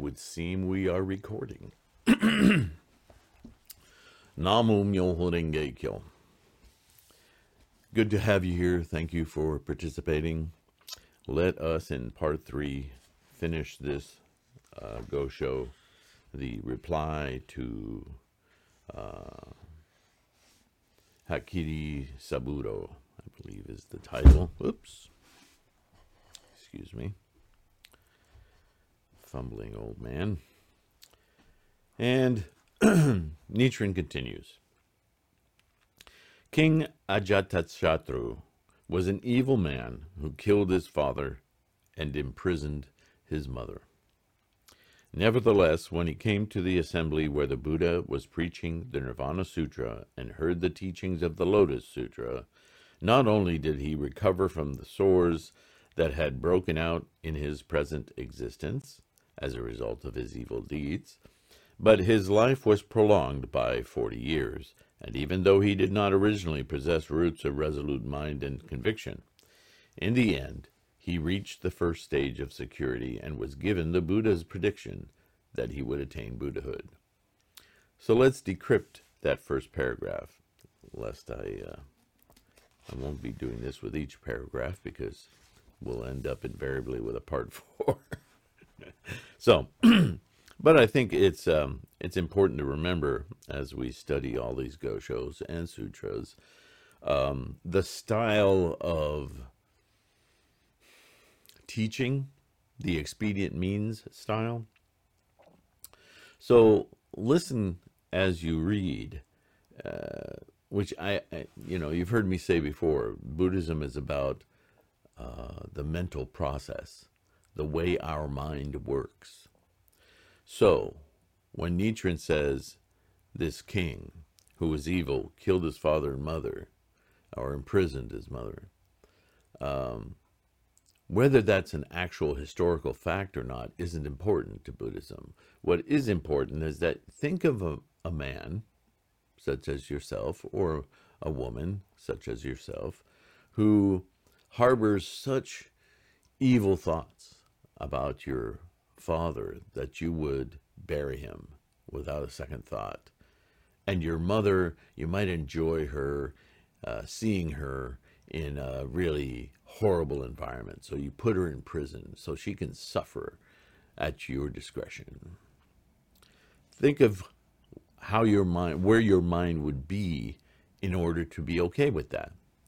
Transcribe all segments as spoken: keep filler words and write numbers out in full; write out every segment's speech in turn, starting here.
would seem we are recording. Namu Myoho Renge Kyo. Good to have you here. Thank you for participating. Let us, in part three, finish this uh, Go Show, the reply to uh, Hakiri Saburo, I believe is the title. Oops. Excuse me. Fumbling old man. And Nichiren continues. King Ajatasattu was an evil man who killed his father and imprisoned his mother. Nevertheless, when he came to the assembly where the Buddha was preaching the Nirvana Sutra and heard the teachings of the Lotus Sutra, not only did he recover from the sores that had broken out in his present existence as a result of his evil deeds, but his life was prolonged by forty years, and even though he did not originally possess roots of resolute mind and conviction, in the end, he reached the first stage of security and was given the Buddha's prediction that he would attain Buddhahood. So let's decrypt that first paragraph, lest I, uh, I won't be doing this with each paragraph because we'll end up invariably with a part four. So, but I think it's um, it's important to remember as we study all these Go Shows and sutras, um, the style of teaching, the expedient means style. So listen as you read, uh, which I, I, you know, you've heard me say before, Buddhism is about uh, the mental process, the way our mind works. So, when Nichiren says this king, who was evil, killed his father and mother, or imprisoned his mother, um, whether that's an actual historical fact or not isn't important to Buddhism. What is important is that think of a, a man, such as yourself, or a woman, such as yourself, who harbors such evil thoughts about your father that you would bury him without a second thought. And your mother, you might enjoy her, uh, seeing her in a really horrible environment. So you put her in prison so she can suffer at your discretion. Think of how your mind, where your mind would be in order to be okay with that.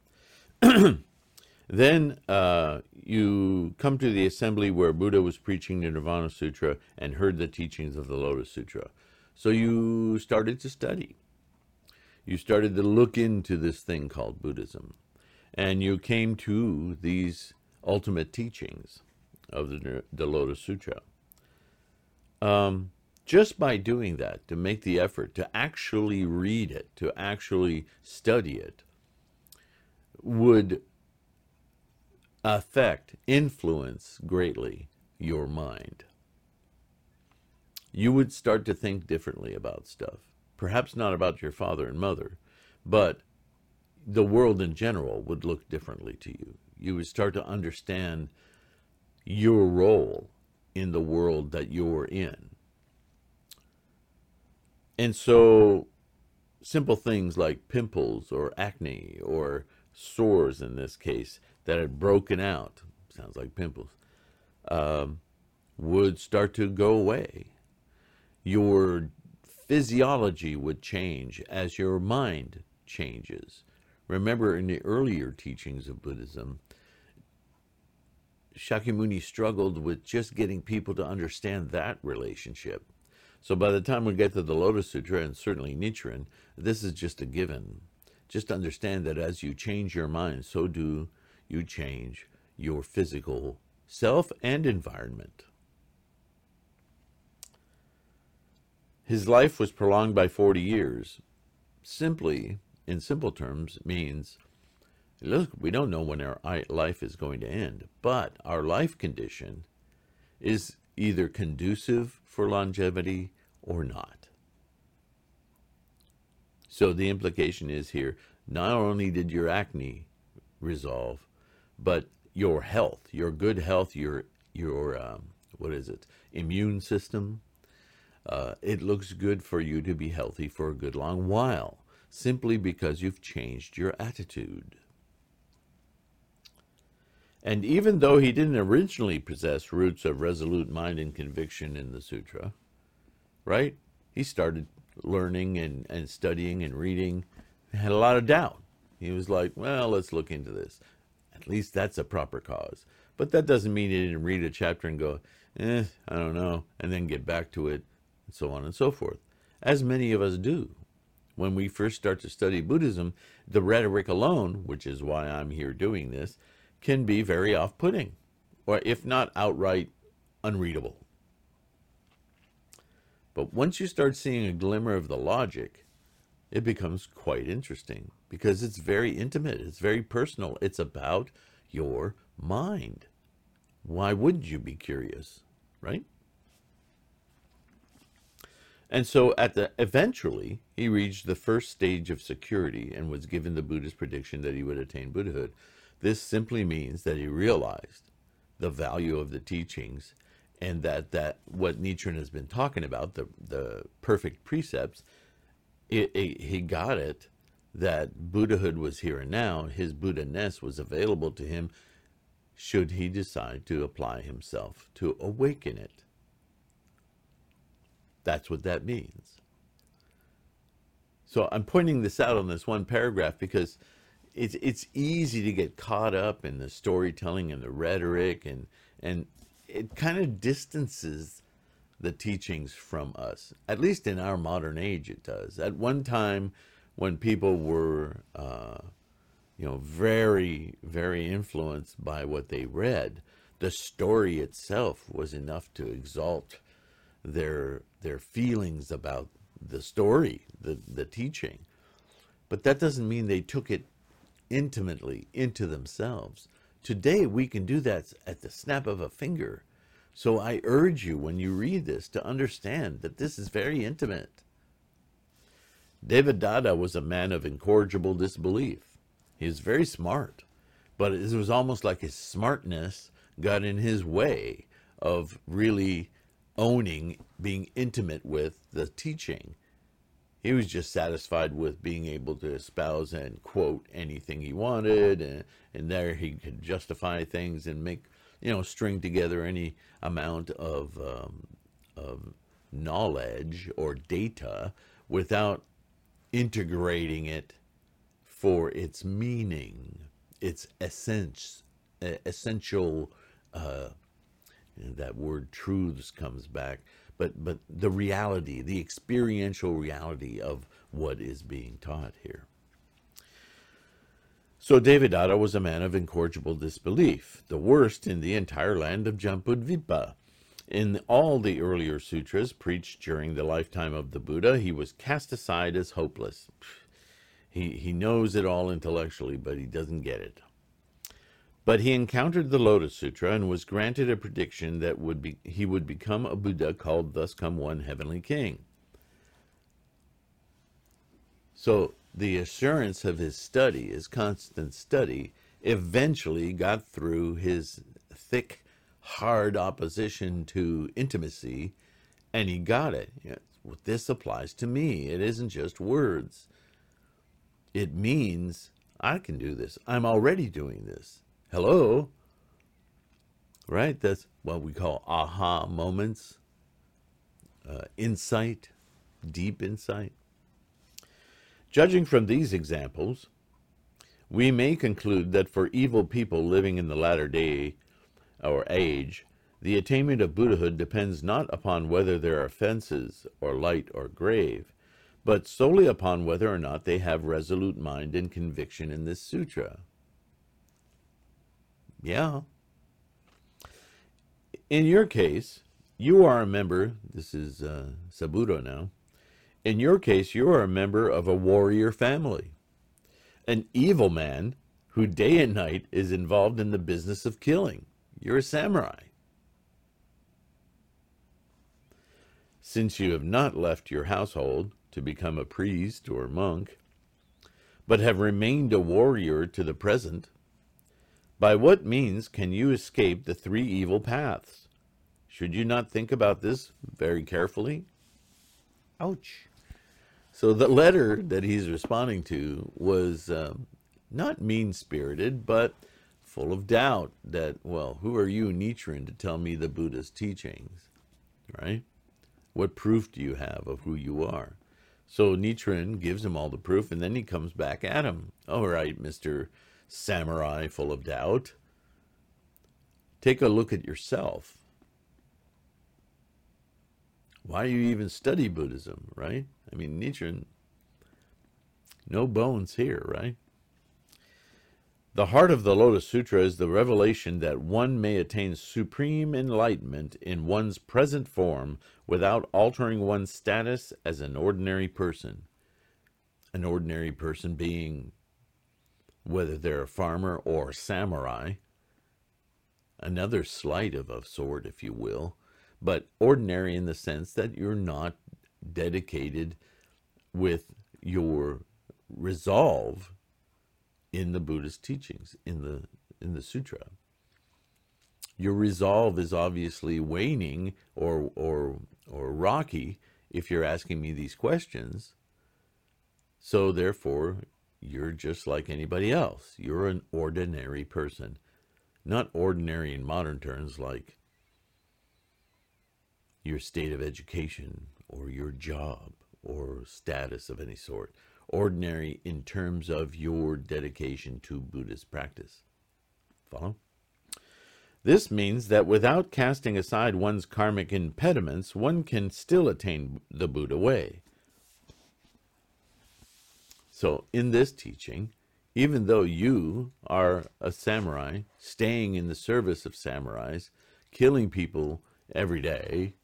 Then uh, you come to the assembly where Buddha was preaching the Nirvana Sutra and heard the teachings of the Lotus Sutra. So you started to study. You started to look into this thing called Buddhism. And you came to these ultimate teachings of the, the Lotus Sutra. Um, just by doing that, to make the effort to actually read it, to actually study it, would affect, influence greatly your mind. You would start to think differently about stuff. Perhaps not about your father and mother, but the world in general would look differently to you. You would start to understand your role in the world that you're in. And so simple things like pimples or acne or sores in this case that had broken out, sounds like pimples, um, would start to go away. Your physiology would change as your mind changes. Remember, in the earlier teachings of Buddhism, Shakyamuni struggled with just getting people to understand that relationship. So by the time we get to the Lotus Sutra, and certainly Nichiren, this is just a given. Just understand that as you change your mind, so do you change your physical self and environment. His life was prolonged by forty years. Simply, in simple terms, means, look, we don't know when our life is going to end, but our life condition is either conducive for longevity or not. So the implication is here, not only did your acne resolve, but your health, your good health, your, your um, what is it, immune system. Uh, it looks good for you to be healthy for a good long while, simply because you've changed your attitude. And even though he didn't originally possess roots of resolute mind and conviction in the sutra, right? He started learning and, and studying and reading, had a lot of doubt. He was like, well, let's look into this. At least that's a proper cause. But that doesn't mean he didn't read a chapter and go, eh, I don't know, and then get back to it, and so on and so forth. As many of us do. When we first start to study Buddhism, the rhetoric alone, which is why I'm here doing this, can be very off-putting, or if not outright unreadable. But once you start seeing a glimmer of the logic, it becomes quite interesting, because it's very intimate, it's very personal, it's about your mind. Why wouldn't you be curious, right? And so at the eventually, he reached the first stage of security and was given the Buddhist prediction that he would attain Buddhahood. This simply means that he realized the value of the teachings, and that, that what Nichiren has been talking about, the, the perfect precepts, it, it, he got it, that Buddhahood was here and now. His Buddha-ness was available to him should he decide to apply himself to awaken it. That's what that means. So I'm pointing this out on this one paragraph because it's it's easy to get caught up in the storytelling and the rhetoric, and and it kind of distances the teachings from us. At least in our modern age, it does. At one time, when people were, uh, you know, very very influenced by what they read, the story itself was enough to exalt their their feelings about the story, the the teaching. But that doesn't mean they took it intimately into themselves. Today we can do that at the snap of a finger. So I urge you, when you read this, to understand that this is very intimate. Devadatta was a man of incorrigible disbelief. He was very smart, but it was almost like his smartness got in his way of really owning, being intimate with the teaching. He was just satisfied with being able to espouse and quote anything he wanted, and, and there he could justify things and make, you know, string together any amount of, um, of knowledge or data without integrating it for its meaning, its essence, essential, uh, that word truths comes back. But but the reality, the experiential reality of what is being taught here. So Devadatta was a man of incorrigible disbelief, the worst in the entire land of Jambudvipa. In all the earlier sutras preached during the lifetime of the Buddha, he was cast aside as hopeless. He, he knows it all intellectually, but he doesn't get it. But he encountered the Lotus Sutra and was granted a prediction that would be, he would become a Buddha called Thus Come One Heavenly King. So the assurance of his study, his constant study, eventually got through his thick, hard opposition to intimacy, and he got it. You know, this applies to me. It isn't just words. It means I can do this. I'm already doing this. Hello, right? That's what we call aha moments, uh, insight, deep insight. Judging from these examples, we may conclude that for evil people living in the latter day or age, the attainment of Buddhahood depends not upon whether their offenses are light or grave, but solely upon whether or not they have resolute mind and conviction in this sutra. Yeah. In your case, you are a member, this is uh, Saburo now, in your case, you are a member of a warrior family, an evil man who day and night is involved in the business of killing. You're a samurai. Since you have not left your household to become a priest or monk, but have remained a warrior to the present, by what means can you escape the three evil paths? Should you not think about this very carefully? Ouch. So the letter that he's responding to was um, not mean-spirited, but full of doubt that, well, who are you, Nichiren, to tell me the Buddha's teachings, right? What proof do you have of who you are? So Nichiren gives him all the proof, and then he comes back at him. All right, Mister Samurai full of doubt, take a look at yourself. Why do you even study Buddhism, right? I mean, Nichiren, no bones here, right? The heart of the Lotus Sutra is the revelation that one may attain supreme enlightenment in one's present form without altering one's status as an ordinary person. An ordinary person being, whether they're a farmer or a samurai, another slight of a sort, if you will, but ordinary in the sense that you're not dedicated with your resolve in the Buddhist teachings, in the in the sutra. Your resolve is obviously waning or or or rocky if you're asking me these questions. So therefore, you're just like anybody else. You're an ordinary person. Not ordinary in modern terms like your state of education or your job or status of any sort. Ordinary in terms of your dedication to Buddhist practice. Follow? This means that without casting aside one's karmic impediments, one can still attain the Buddha way. So in this teaching, even though you are a samurai, staying in the service of samurais, killing people every day,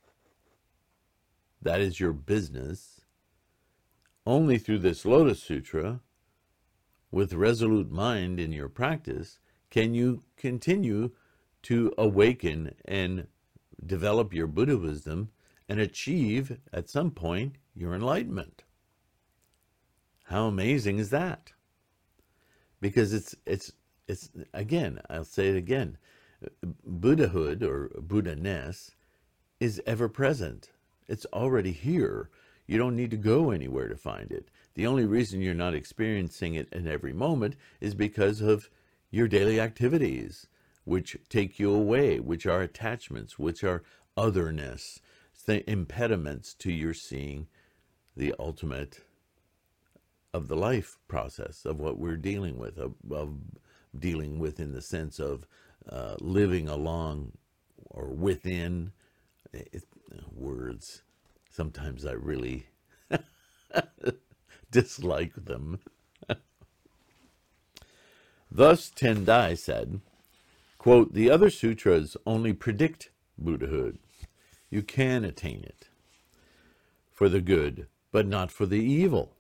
that is your business. Only through this Lotus Sutra, with resolute mind in your practice, can you continue to awaken and develop your Buddha wisdom and achieve, at some point, your enlightenment. How amazing is that? Because it's, it's, it's again, I'll say it again, Buddhahood or Buddha-ness is ever present. It's already here. You don't need to go anywhere to find it. The only reason you're not experiencing it in every moment is because of your daily activities, which take you away, which are attachments, which are otherness, the impediments to your seeing the ultimate of the life process, of what we're dealing with, of, of dealing with in the sense of uh, living along or within. It, words. Sometimes I really dislike them. Thus, Tendai said, quote, the other sutras only predict Buddhahood. You can attain it for the good, but not for the evil,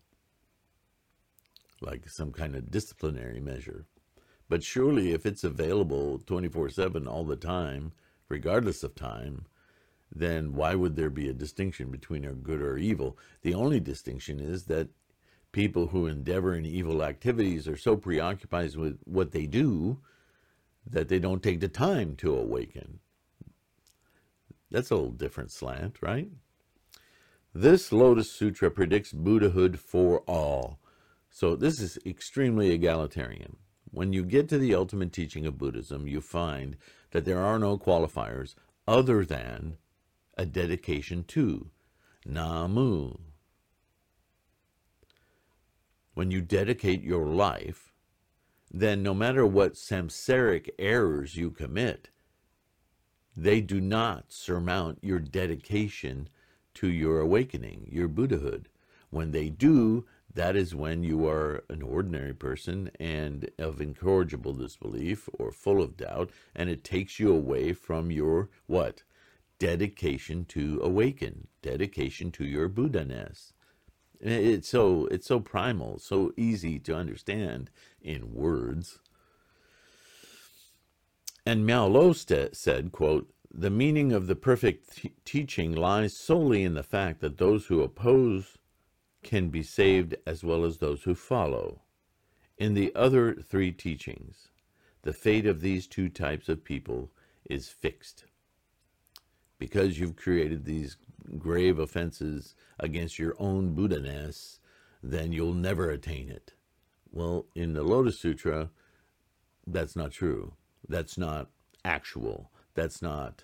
like some kind of disciplinary measure. But surely if it's available twenty-four seven all the time, regardless of time, then why would there be a distinction between a good or evil? The only distinction is that people who endeavor in evil activities are so preoccupied with what they do that they don't take the time to awaken. That's a little different slant, right? This Lotus Sutra predicts Buddhahood for all. So this is extremely egalitarian. When you get to the ultimate teaching of Buddhism, you find that there are no qualifiers other than a dedication to Namu. When you dedicate your life, then no matter what samsaric errors you commit, they do not surmount your dedication to your awakening, your Buddhahood. When they do, that is when you are an ordinary person and of incorrigible disbelief or full of doubt, and it takes you away from your, what? Dedication to awaken, dedication to your Buddha-ness. It's so, it's so primal, so easy to understand in words. And Miao Lo said, quote, the meaning of the perfect teaching lies solely in the fact that those who oppose can be saved as well as those who follow. In the other three teachings, the fate of these two types of people is fixed. because you've created these grave offenses against your own Buddha-ness, then you'll never attain it. Well, in the Lotus Sutra, that's not true. That's not actual. That's not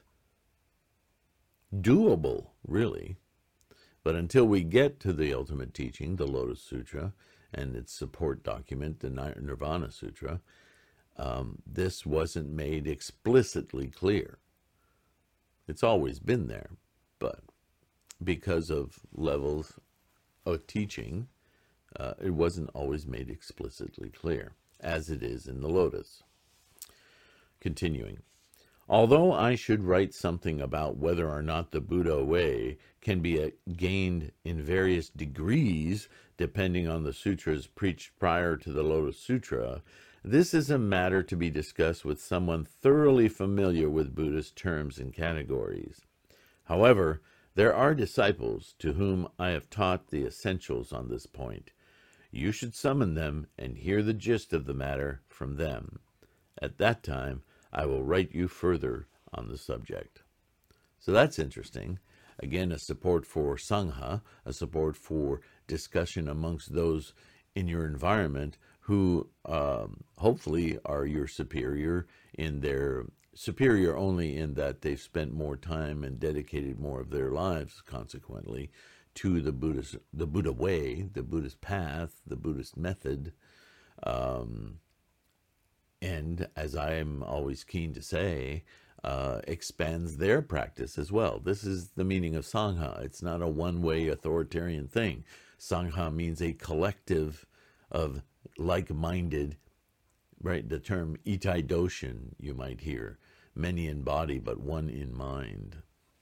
doable, really. But until we get to the ultimate teaching, the Lotus Sutra, and its support document, the Nirvana Sutra, um, this wasn't made explicitly clear. It's always been there, but because of levels of teaching, uh, it wasn't always made explicitly clear, as it is in the Lotus. Continuing. Although I should write something about whether or not the Buddha way can be gained in various degrees, depending on the sutras preached prior to the Lotus Sutra, this is a matter to be discussed with someone thoroughly familiar with Buddhist terms and categories. However, there are disciples to whom I have taught the essentials on this point. You should summon them and hear the gist of the matter from them. At that time, I will write you further on the subject. So that's interesting. Again, a support for Sangha, a support for discussion amongst those in your environment who um, hopefully are your superior in their superior only in that they've spent more time and dedicated more of their lives, consequently, to the Buddhist, the Buddha way, the Buddhist path, the Buddhist method. Um, and as I am always keen to say, uh, expands their practice as well. This is the meaning of Sangha. It's not a one-way authoritarian thing. Sangha means a collective of like-minded, right? The term Itai Doshin, you might hear, many in body, but one in mind.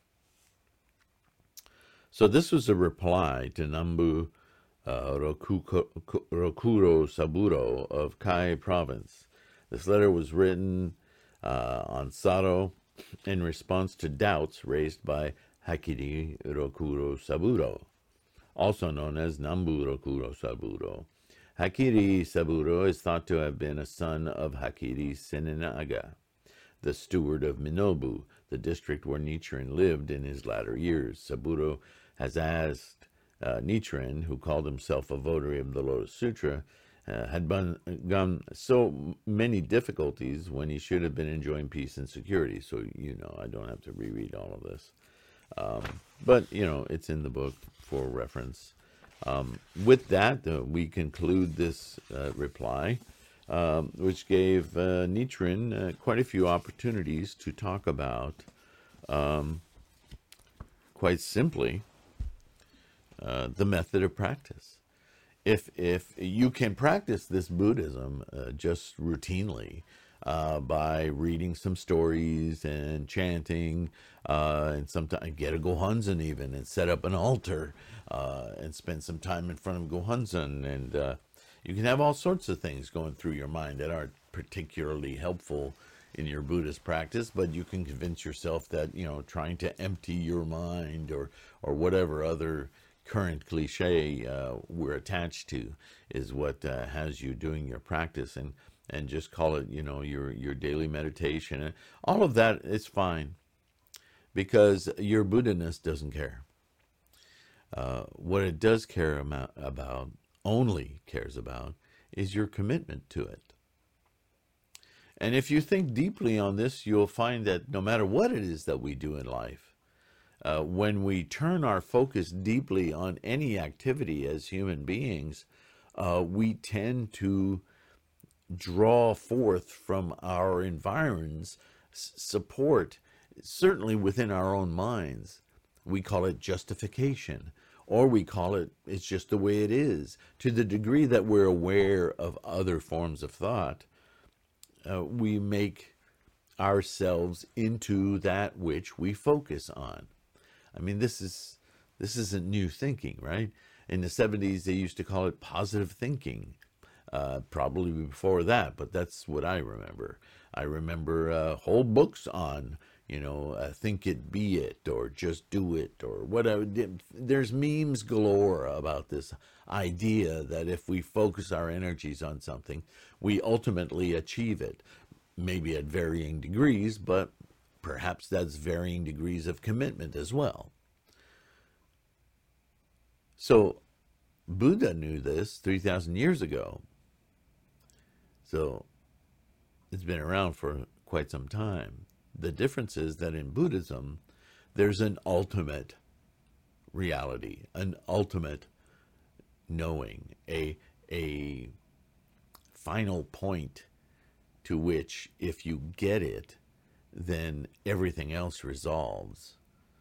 So this was a reply to Nambu uh, Rokuko, Rokuro Saburo of Kai province. This letter was written uh, on Sado in response to doubts raised by Hakiri Rokuro Saburo, also known as Nambu Rokuro Saburo. Hakiri Saburo is thought to have been a son of Hakiri Senenaga, the steward of Minobu, the district where Nichiren lived in his latter years. Saburo has asked uh, Nichiren, who called himself a votary of the Lotus Sutra, uh, had begun so many difficulties when he should have been enjoying peace and security. So, you know, I don't have to reread all of this. Um, but, you know, it's in the book for reference. Um, with that, uh, we conclude this uh, reply, um, which gave uh, Nichiren uh, quite a few opportunities to talk about, um, quite simply, uh, the method of practice. If if you can practice this Buddhism uh, just routinely uh, by reading some stories and chanting, uh, and sometimes get a Gohonzon even and set up an altar uh, and spend some time in front of Gohonzon, and uh, you can have all sorts of things going through your mind that aren't particularly helpful in your Buddhist practice, but you can convince yourself that, you know, trying to empty your mind or or whatever other current cliche uh, we're attached to is what uh, has you doing your practice, and and just call it, you know, your your daily meditation, and all of that is fine, because your Buddha-ness doesn't care. Uh, what it does care about, about, only cares about, is your commitment to it. And if you think deeply on this, you'll find that no matter what it is that we do in life, Uh, when we turn our focus deeply on any activity as human beings, uh, we tend to draw forth from our environs support, certainly within our own minds. We call it justification, or we call it, it's just the way it is. To the degree that we're aware of other forms of thought, uh, we make ourselves into that which we focus on. I mean, this is this isn't new thinking, right? In the seventies, they used to call it positive thinking, uh, probably before that, but that's what I remember. I remember uh, whole books on, you know, uh, think it, be it, or just do it, or whatever. There's memes galore about this idea that if we focus our energies on something, we ultimately achieve it, maybe at varying degrees, but perhaps that's varying degrees of commitment as well. So Buddha knew this three thousand years ago. So it's been around for quite some time. The difference is that in Buddhism, there's an ultimate reality, an ultimate knowing, a, a final point to which, if you get it, then everything else resolves.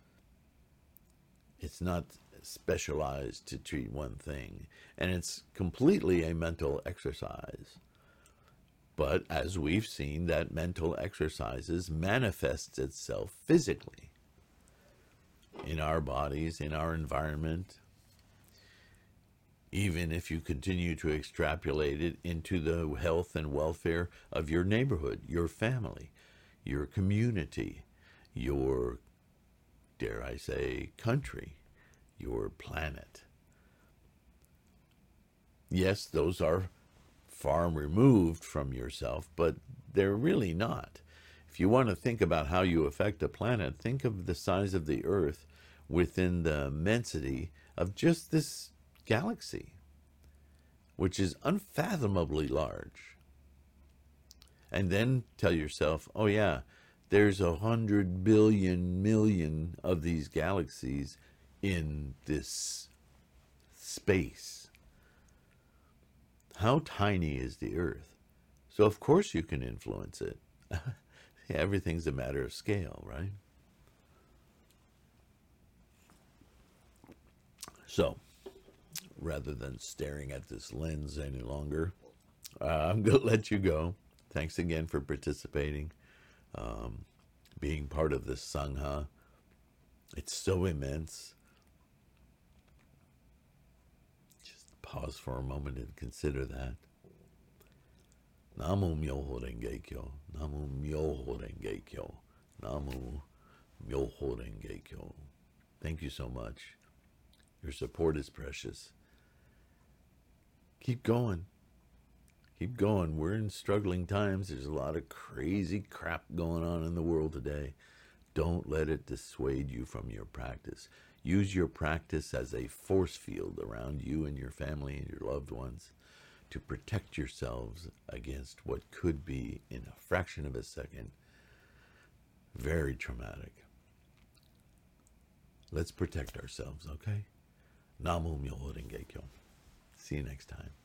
It's not specialized to treat one thing, and it's completely a mental exercise. But as we've seen, that mental exercises manifests itself physically in our bodies, in our environment, even if you continue to extrapolate it into the health and welfare of your neighborhood, your family, your community, your, dare I say, country, your planet. Yes, those are far removed from yourself, but they're really not. If you want to think about how you affect a planet, think of the size of the Earth within the immensity of just this galaxy, which is unfathomably large. And then tell yourself, oh yeah, there's a hundred billion million of these galaxies in this space. How tiny is the Earth? So of course you can influence it. Everything's a matter of scale, right? So, rather than staring at this lens any longer, uh, I'm going to let you go. Thanks again for participating, um, being part of this Sangha. It's so immense. Just pause for a moment and consider that. Namu Myoho Renge Kyo. Namu Myoho Renge Kyo. Namu Myoho Renge Kyo. Thank you so much. Your support is precious. Keep going. Keep going. We're in struggling times. There's a lot of crazy crap going on in the world today. Don't let it dissuade you from your practice. Use your practice as a force field around you and your family and your loved ones to protect yourselves against what could be, in a fraction of a second, very traumatic. Let's protect ourselves, okay? Namu Myoho Renge Kyo. See you next time.